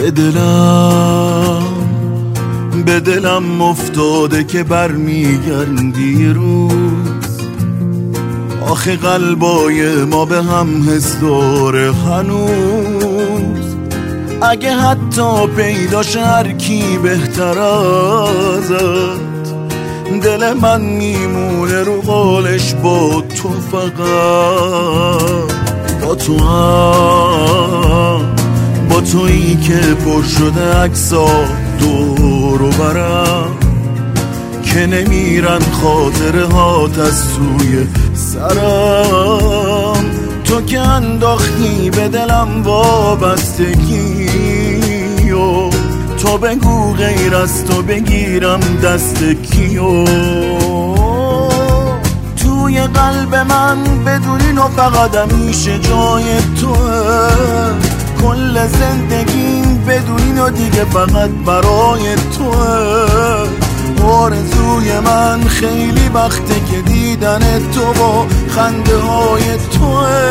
به دلم افتاده که برمیگردی روز. آخه قلبای ما به هم حس داره هنوز. اگه حتی پیداش هر کی بهتر ازت، دل من میمونه رو قالش با تو، فقط با تو هم، با تویی که پر شده عکسا دور و برم، که نمیرن خاطره هات از سوی سرم. تو که انداختی به دلم وابستگی و تو بگو غیر از تو بگیرم دست کیو. توی قلب من بدونین و فقط همیشه جای توه. کل زندگیم بدونین و دیگه فقط برای توه. آرزوی من خیلی وقته که دیدن تو با خنده های توه.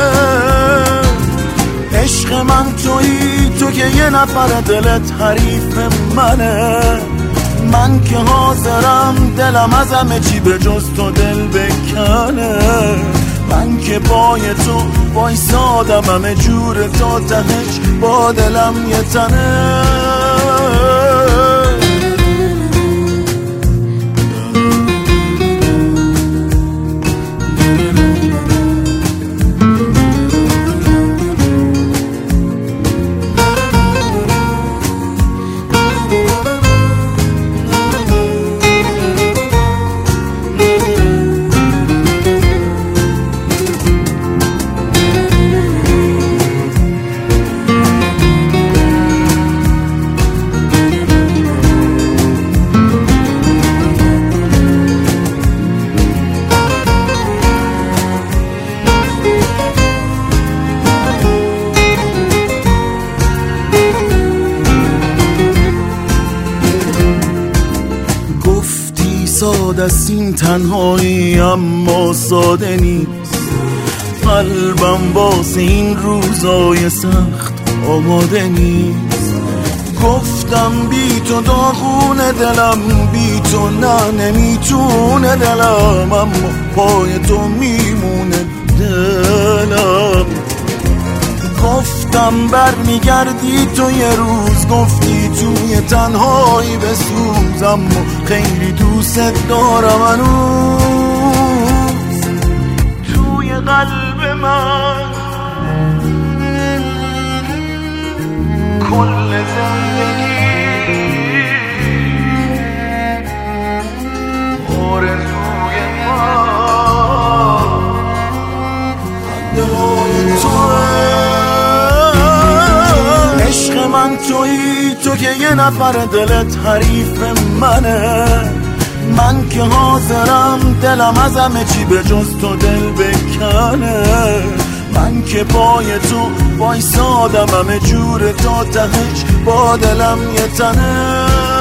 عشق من تویی، تو که یه نفر دلت حریف منه. من که حاضرم دلم از همه چی به جز تو دل بکنه. من که پای تو وایسادم همه جور تا تهش با دلم یه تنه. ساده است این تنهایی اما ساده نیست. قلبم واسه این روزای سخت آماده نیست. گفتم بی تو داغونه دلم، بی تو نه نمیتونه دلم، اما پای تو میمونه دلم. گفتم برمیگردی تو یه روز، گفتی توی تنهایی بسوز، اما خیلی دوست دارم هنوز. توی قلب من کل زندگی آرزوی من عشق من تویی، تو که یه نفر دلت حریف منه. من که حاضرم دلم از همه چی به جز تو دل بکنه. من که پای تو وایسادم همه جور تا تهش با دلم یه تنه.